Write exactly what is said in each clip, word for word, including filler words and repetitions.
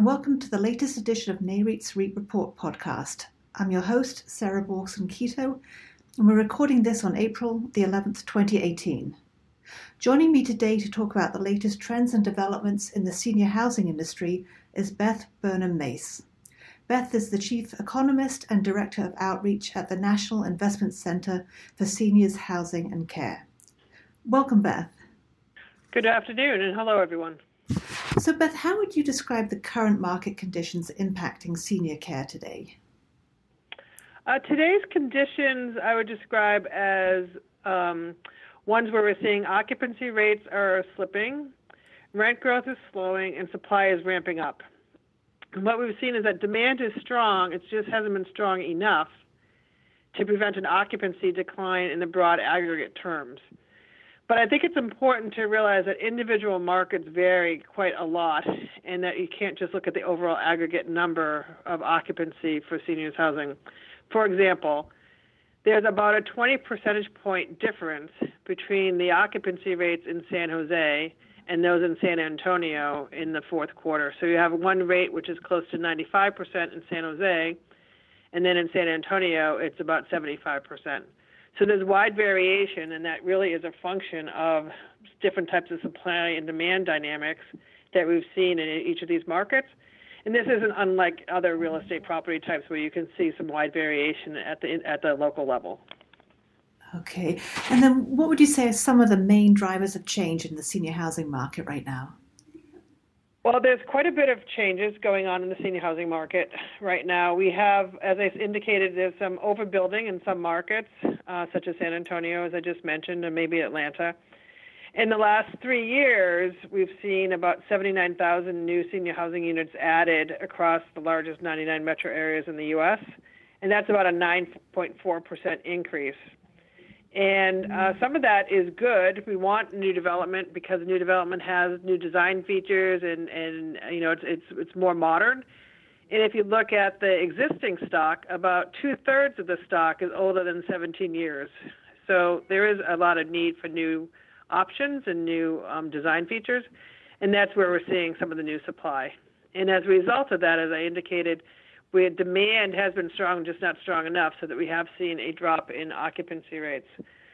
and welcome to the latest edition of NAREIT's REIT Report podcast. I'm your host, Sarah Borson-Keto, and we're recording this on April the eleventh, twenty eighteen. Joining me today to talk about the latest trends and developments in the senior housing industry is Beth Burnham-Mace. Beth is the Chief Economist and Director of Outreach at the National Investment Center for Seniors Housing and Care. Welcome, Beth. Good afternoon, and hello, everyone. So, Beth, how would you describe the current market conditions impacting senior care today? Uh, today's conditions I would describe as um, ones where we're seeing occupancy rates are slipping, rent growth is slowing, and supply is ramping up. And what we've seen is that demand is strong, it just hasn't been strong enough to prevent an occupancy decline in the broad aggregate terms. But I think it's important to realize that individual markets vary quite a lot and that you can't just look at the overall aggregate number of occupancy for seniors housing. For example, there's about a twenty percentage point difference between the occupancy rates in San Jose and those in San Antonio in the fourth quarter. So you have one rate which is close to ninety-five percent in San Jose, and then in San Antonio it's about seventy-five percent. So there's wide variation, and that really is a function of different types of supply and demand dynamics that we've seen in each of these markets. And this isn't unlike other real estate property types where you can see some wide variation at the at the local level. Okay. And then what would you say are some of the main drivers of change in the senior housing market right now? Well, there's quite a bit of changes going on in the senior housing market right now. We have, as I indicated, there's some overbuilding in some markets, uh, such as San Antonio, as I just mentioned, and maybe Atlanta. In the last three years, we've seen about seventy-nine thousand new senior housing units added across the largest ninety-nine metro areas in the U S, and that's about a nine point four percent increase. And uh, some of that is good. We want new development because new development has new design features, and, and you know it's it's it's more modern. And if you look at the existing stock, about two thirds of the stock is older than seventeen years. So there is a lot of need for new options and new um, design features, and that's where we're seeing some of the new supply. And as a result of that, as I indicated, where demand has been strong, just not strong enough, so that we have seen a drop in occupancy rates.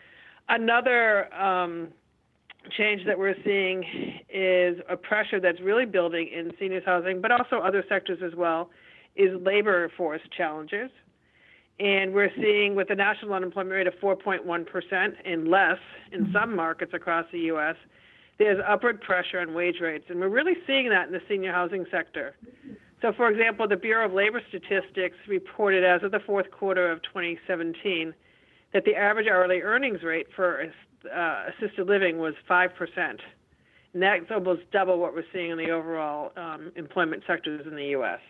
Another um, change that we're seeing is a pressure that's really building in seniors housing, but also other sectors as well, is labor force challenges. And we're seeing with the national unemployment rate of four point one percent and less in some markets across the U S, there's upward pressure on wage rates. And we're really seeing that in the senior housing sector. So, for example, the Bureau of Labor Statistics reported as of the fourth quarter of twenty seventeen that the average hourly earnings rate for uh, assisted living was five percent. And that's almost double what we're seeing in the overall um, employment sectors in the U S.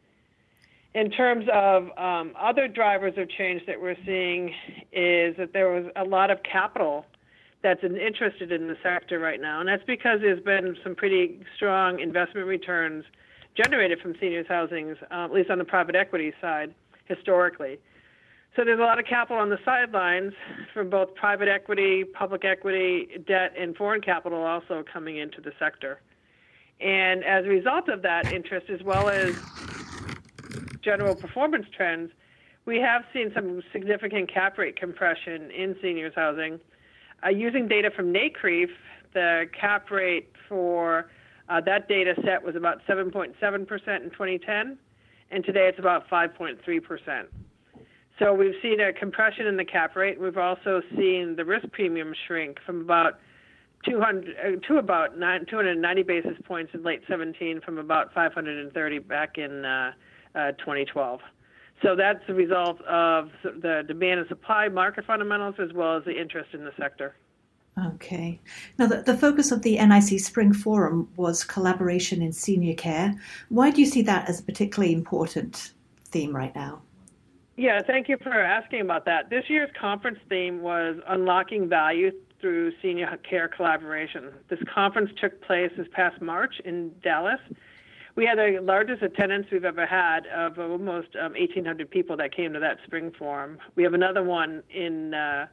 In terms of um, other drivers of change that we're seeing is that there was a lot of capital that's interested in the sector right now. And that's because there's been some pretty strong investment returns generated from seniors housing, uh, at least on the private equity side, historically. So there's a lot of capital on the sidelines from both private equity, public equity, debt, and foreign capital also coming into the sector. And as a result of that interest, as well as general performance trends, we have seen some significant cap rate compression in seniors housing. Uh, using data from NCREIF, the cap rate for Uh, that data set was about seven point seven percent in twenty ten, and today it's about five point three percent. So we've seen a compression in the cap rate. We've also seen the risk premium shrink from about two hundred uh, to about nine, two hundred ninety basis points in late seventeen, from about five hundred thirty back in uh, uh, twenty twelve. So that's the result of the demand and supply market fundamentals as well as the interest in the sector. Okay. Now, the, the focus of the N I C Spring Forum was collaboration in senior care. Why do you see that as a particularly important theme right now? Yeah, thank you for asking about that. This year's conference theme was Unlocking Value Through Senior Care Collaboration. This conference took place this past March in Dallas. We had the largest attendance we've ever had of almost um, eighteen hundred people that came to that spring forum. We have another one in uh,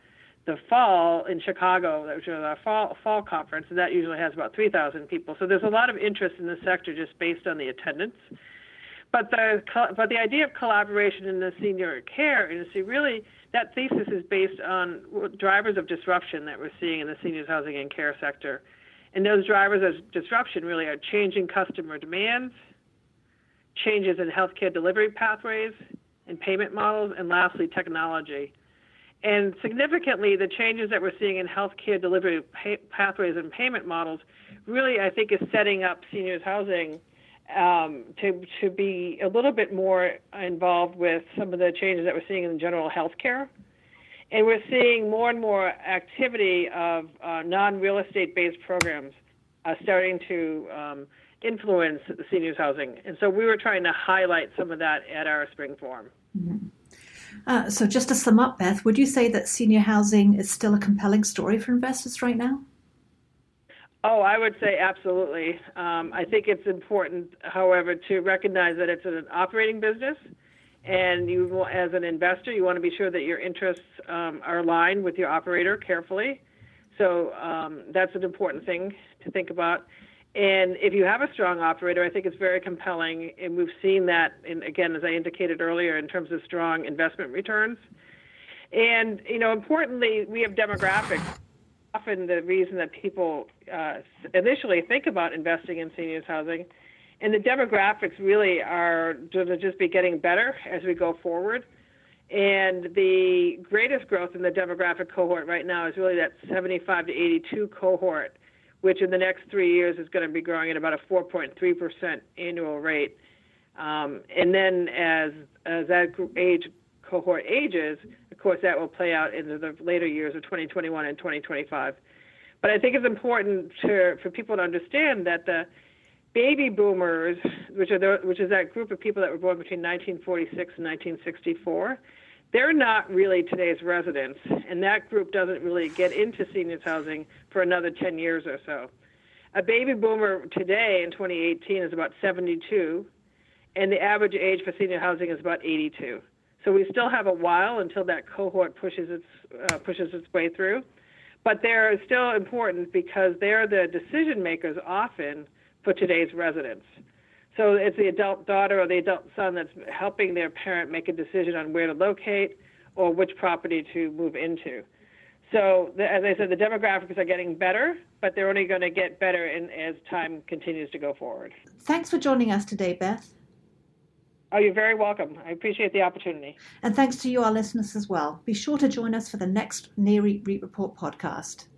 the fall in Chicago, which was our fall fall conference, and that usually has about three thousand people. So there's a lot of interest in the sector just based on the attendance. But the but the idea of collaboration in the senior care industry, really, that thesis is based on drivers of disruption that we're seeing in the seniors housing and care sector. And those drivers of disruption really are changing customer demands, changes in healthcare delivery pathways and payment models, and lastly, technology. And significantly, the changes that we're seeing in healthcare delivery pay- pathways and payment models really, I think, is setting up seniors housing um, to to be a little bit more involved with some of the changes that we're seeing in general healthcare. And we're seeing more and more activity of uh, non-real estate-based programs uh, starting to um, influence the seniors housing. And so we were trying to highlight some of that at our spring forum. Mm-hmm. Uh, so just to sum up, Beth, would you say that senior housing is still a compelling story for investors right now? Oh, I would say absolutely. Um, I think it's important, however, to recognize that it's an operating business, and you, as an investor, you want to be sure that your interests um, are aligned with your operator carefully. So um, that's an important thing to think about. And if you have a strong operator, I think it's very compelling, and we've seen that, in, again, as I indicated earlier, in terms of strong investment returns. And, you know, importantly, we have demographics. Often the reason that people uh, initially think about investing in seniors housing, and the demographics really are going to just be getting better as we go forward. And the greatest growth in the demographic cohort right now is really that seventy-five to eighty-two cohort, which in the next three years is going to be growing at about a four point three percent annual rate. Um, and then as as that age cohort ages, of course, that will play out into the later years of twenty twenty-one and twenty twenty-five. But I think it's important to, for people to understand that the baby boomers, which are the, which is that group of people that were born between nineteen forty-six and nineteen sixty-four, they're not really today's residents, and that group doesn't really get into seniors housing for another ten years or so. A baby boomer today in twenty eighteen is about seventy-two, and the average age for senior housing is about eighty-two. So we still have a while until that cohort pushes its uh, pushes its way through, but they're still important because they're the decision makers often for today's residents. So it's the adult daughter or the adult son that's helping their parent make a decision on where to locate or which property to move into. So the, as I said, the demographics are getting better, but they're only going to get better in, as time continues to go forward. Thanks for joining us today, Beth. Oh, you're very welcome. I appreciate the opportunity. And thanks to you, our listeners, as well. Be sure to join us for the next NAREIT REIT Report podcast.